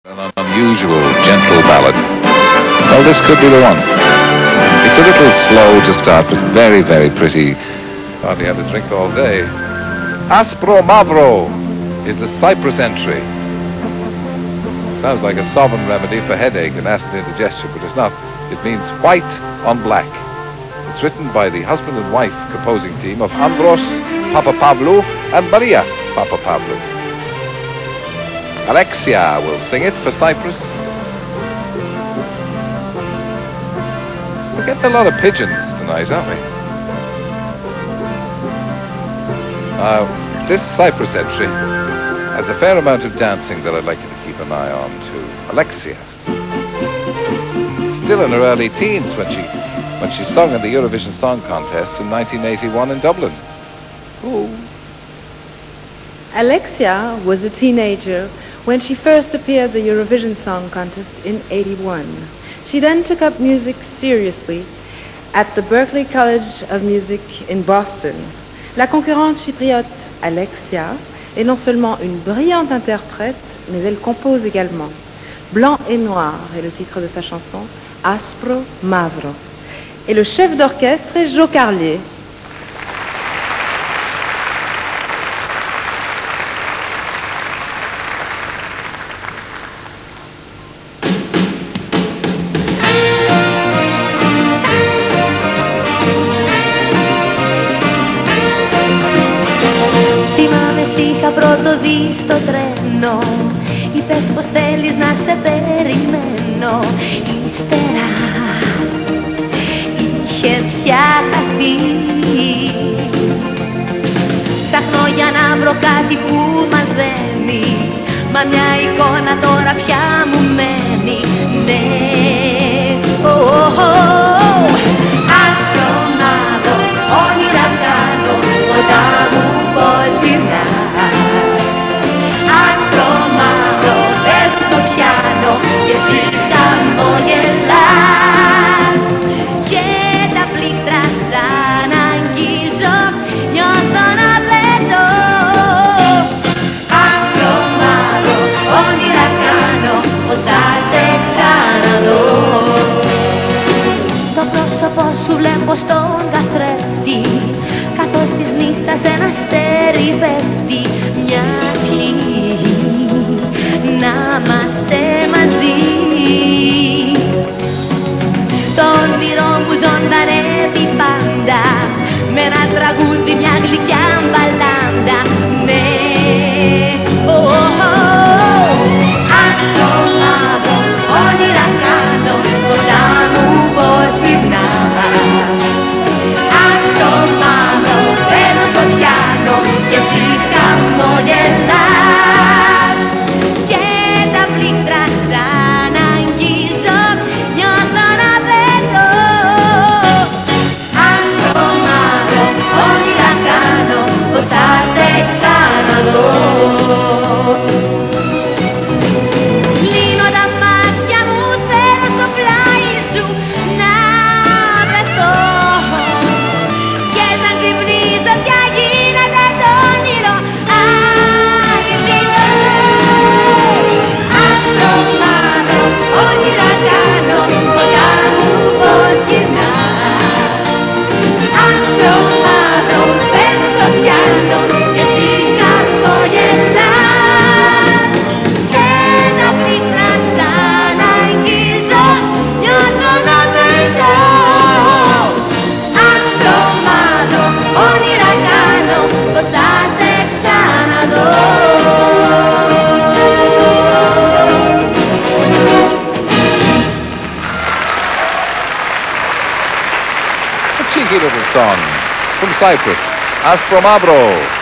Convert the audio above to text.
An unusual, gentle ballad. Well, this could be the one. It's a little slow to start, but very, very pretty. Hardly had a drink all day. Aspro Mavro is the Cyprus entry. Sounds like a sovereign remedy for headache and acid indigestion, but it's not. It means white on black. It's written by the husband and wife composing team of Andros Papapablou and Maria Papapablou. Alexia will sing it for Cyprus. We're getting a lot of pigeons tonight, aren't we? This Cyprus entry has a fair amount of dancing that I'd like you to keep an eye on too. Alexia, still in her early teens when she sung in the Eurovision Song Contest in 1981 in Dublin. Ooh. Alexia was a teenager when she first appeared at the Eurovision Song Contest in '81. She then took up music seriously at the Berklee College of Music in Boston. La concurrente chypriote Alexia est non seulement une brillante interprète, mais elle compose également. Blanc et noir est le titre de sa chanson, Aspro Mavro. Et le chef d'orchestre est Joe Carlier. Είχα πρώτο δει στο τρένο, είπες πως θέλεις να σε περιμένω. Ύστερα είχες πια χαθεί. Ψάχνω για να βρω κάτι που μας δένει, μα μια εικόνα τώρα πια μου μένει. Ναι, άσπρο μαύρο όνειρα κάνω όταν μου πως γυρνάς. Άσπρο μαύρο παίζω στο πιάνο και εσύ χαμογελάς. Και τα πλήκτρα σαν αγγίζω, νιώθω να πλέτω. Άσπρο μαύρο όνειρα κάνω πως θα σε ξαναδώ. Το πρόσωπο σου βλέπω στον καθρέφτη, καθώς της νύχτας ένα αστέρι πέφτει. Μια ευχή να είμαστε μαζί. Το όνειρο μου ζωντανεύει πάντα, με ένα τραγούδι, μια γλυκιά μπαλάντα. Ναι, άσπρο μαύρο όνειρα κάνω όταν μου πως γυρνάς. Άσπρο μαύρο παίζω στο πιάνο και εσύ χαμογελάς. Και τα πλήκτρα σαν αγγίζω, νιώθω να πλέτω. Άσπρο μαύρο όνειρα κάνω πως θα σε ξαναδώ. Κλείνω τα μάτια μου, θέλω στο πλάι σου να βρεθώ. Και σαν ξυπνήσω πια γίνεται το όνειρο αληθινό. Άσπρο μαύρο όνειρα κάνω όταν μου πως γυρνάς. Άσπρο μαύρο παίζω στο πιάνο και εσύ χαμογελάς. Και τα πλήκτρα σαν αγγίζω, νιώθω να πετώ. Άσπρο μαύρο όνειρα κάνω πως θα σε ξαναδώ. A cheeky little song from Cyprus, Aspro Mavro.